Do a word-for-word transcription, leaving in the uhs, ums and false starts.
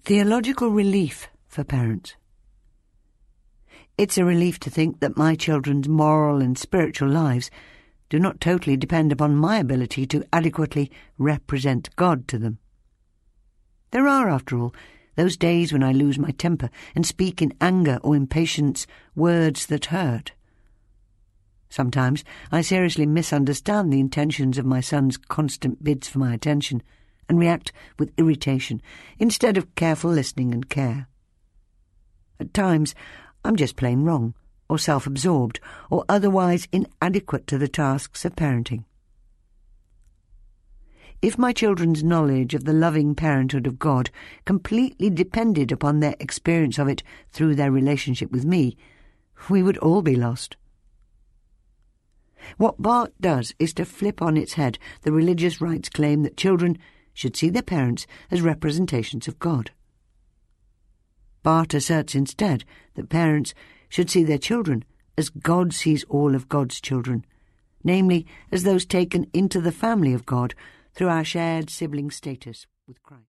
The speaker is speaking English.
Theological relief for parents. It's a relief to think that my children's moral and spiritual lives do not totally depend upon my ability to adequately represent God to them. There are, after all, those days when I lose my temper and speak in anger or impatience words that hurt. Sometimes I seriously misunderstand the intentions of my son's constant bids for my attention and react with irritation instead of careful listening and care. At times, I'm just plain wrong, or self-absorbed, or otherwise inadequate to the tasks of parenting. If my children's knowledge of the loving parenthood of God completely depended upon their experience of it through their relationship with me, we would all be lost. What Barth does is to flip on its head the religious right's claim that children should see their parents as representations of God. Barth asserts instead that parents should see their children as God sees all of God's children, namely as those taken into the family of God through our shared sibling status with Christ.